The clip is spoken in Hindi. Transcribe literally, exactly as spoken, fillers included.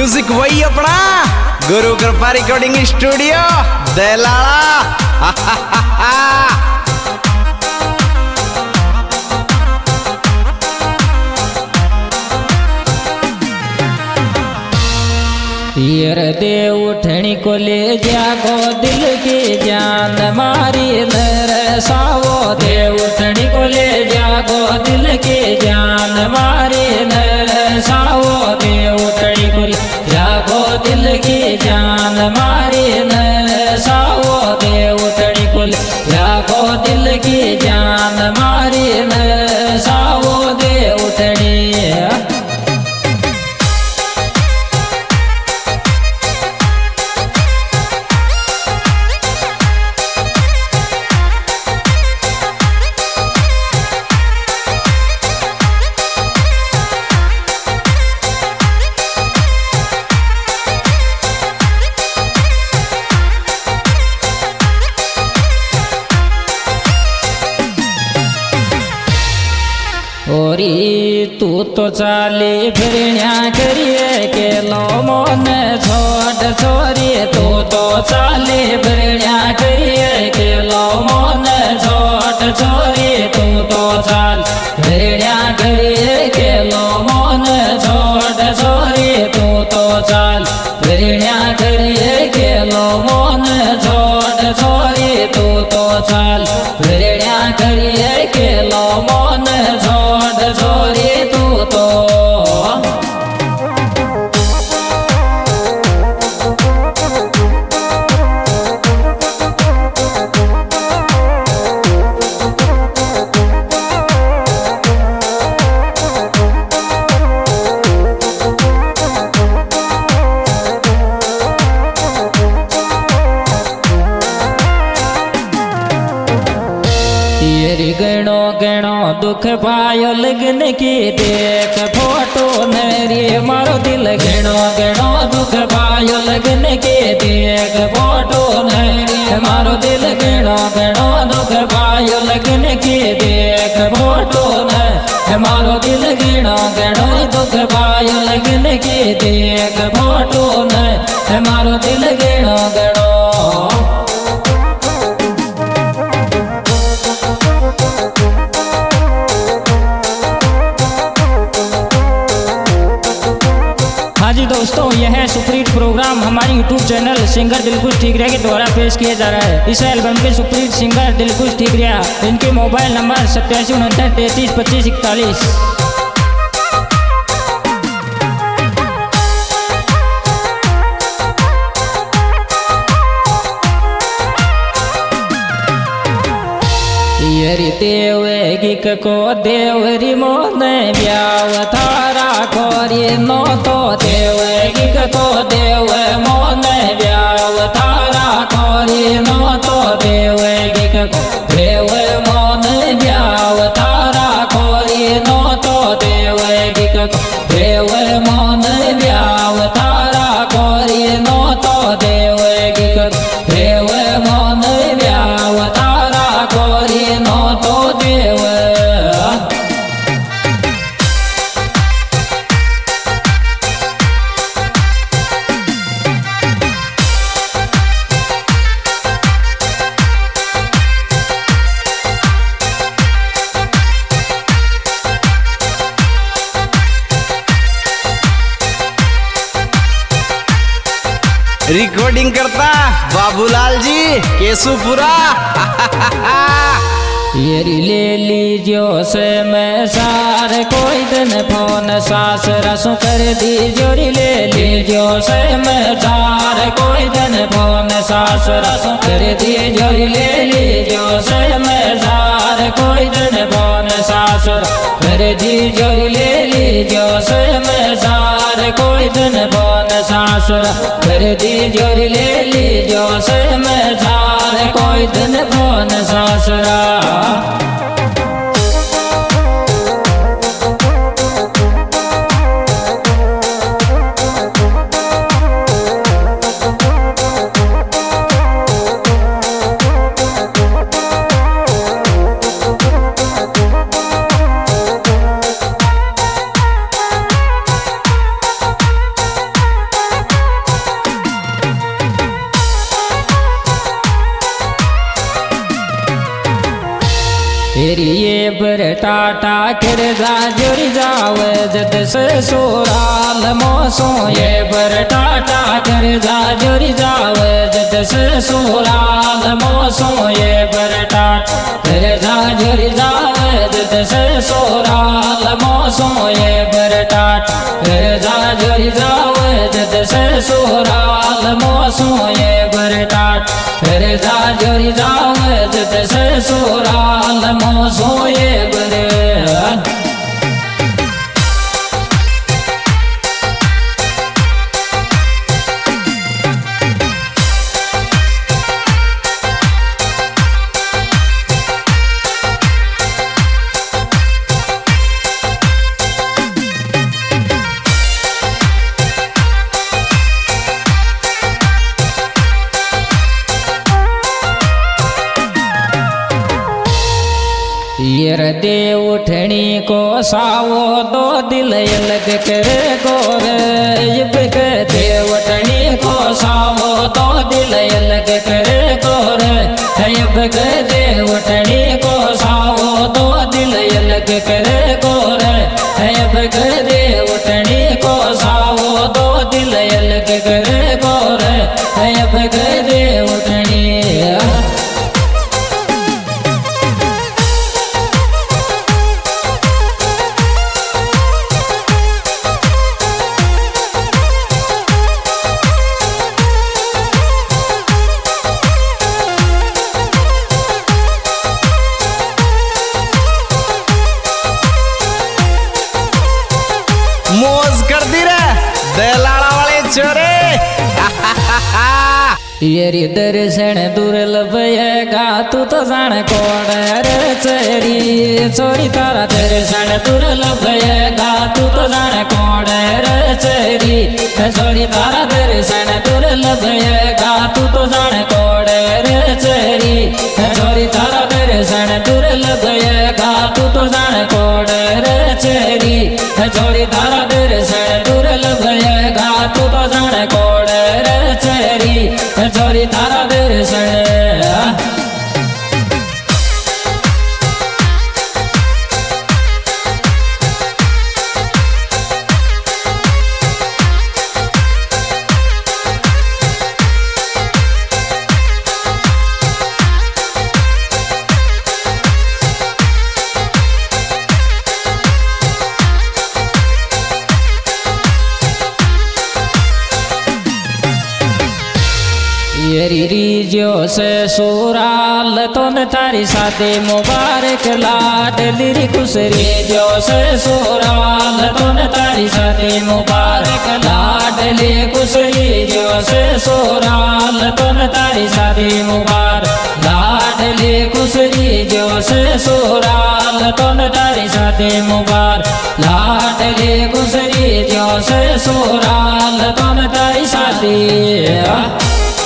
म्यूजिक वही अपना गुरु कृपा रिकॉर्डिंग स्टूडियो देलाड़ा। हीर दे उठनी को ले जागो दिल की जान मारी नरसावो दे उठनी को ले जागो दिल की जान मारी नरसावो दे उठनी को ले जागो दिल की जान मारी नरसावो दे उठनी को ले जागो दिल की जान मारी नरसावो दे उठनी। ओरी तू तो चाली फिरण्या करिए के लो मोन छोड़ छोरी तू तो चाली फिरण्या करिए के लो मोन छोड़ छोरी तू तो चाल फिरण्या करिए के लो मोन छोड़ छोरी तू तो चाल फिरण्या करिए के लो मोन छोड़ छोरी तू तो चाल फिरण्या करिए के लो मोन छोड़ छोरी तू तो। गणो गणो दुख पायो लगन की देख फोटो नरी मारो दिल गणो गणो दुख पायो लगन की देख फोटो नरी मारो दिल गणो गणो दुख पायो लगन की देख फोटो न मारो दिल गणो गणो दुख पायो लगन की देख फोटो न मारो दिल गणो गणो। हाँ जी दोस्तों, यह है सुपरहिट प्रोग्राम हमारे YouTube channel singer Dilkhush Thikariya के द्वारा पेश किया जा रहा है। इस एल्बम के सुपरहिट सिंगर दिलखुश ठीकरिया, इनके मोबाइल नंबर सत्तासी उनहत्तर तैंतीस पच्चीस इकतालीस। हरि देवगिक को देवरी मोन ब्याव थारा खोरी नो तो देवगिक को देव मोन ब्याव थारा खोरी नो तो देवगिक को देव मोन ब्याव थारा खोरी नो तो देवगिक को देव मोन ब्याव थारा खोरी नो तो देवगिक देव मोन ब्याव थारा खोरी नो तो देव। रिकॉर्डिंग करता बाबूलाल जी केशुपुरा। येरी ले लीजियो से मैं सार कोई दिन फोन सास रसों कर दी जोरी ले लीजियो से मैं सार कोई दिन फोन सास रसों कर दी जोरी ले लीजियो से मैं सार कोई दिन फोन सास कर दी जोरी ले लीजियो से मैं सार कोई दिन फोन सास कर दी जोरी ले लीजियो से मैं सार कोई दिन फोन सासरा। येरिये बर टाटा कर जा जोरी जावे जद से सोराल मोसो ये बर टाटा कर जा जोरी जावे जद से सोराल मोसो ये बर टाटा कर जा जोरी जावे जद से सोराल मोसो ये बर टाटा कर जा जोरी जावे जद से सोराल मोसो ये बर टाटा कर जा जोरी जावे जद से सोराल मोसो ये बर यर दे उठनी को सावो दो दिल अलग करे गोर यब दे उठनी को सावो दो दिल अलग करे गोर यब दे उठनी को सावो दो दिल अलग करे गोर यब दे उठनी को सावो दो दिल अलग करे गोर यब दे उठनी मौज कर दी रे दलाला वाले चोरे येरी दर्शन दुर्लभ गा तू तो जान कोण रे चरी चोरी तारा दर्शन दुर्लभ गा तू तो जान कोण रे चरी चोरी तारा दर्शन दुर्लभ गा तू तो जान कोण रे चरी चोरी तारा दर्शन दुर्लभ गा तू तो जान कोण रे चरी चोरी तारा दर्शन दुर्लभ गा तू तो जान कोण रे चरी चोरी तारा दर्शन येरी जो से सुराल तो न तारी शादी मुबारक लाडली री खुशरी जो से सुराल तो न तारी शादी मुबारक लाडली खुशरी जो से सुराल तो न तारी शादी मुबारक लाडली खुशरी जो से सुराल तो न तारी शादी मुबारक लाडली खुशरी जो से सुराल तो न तारी शादी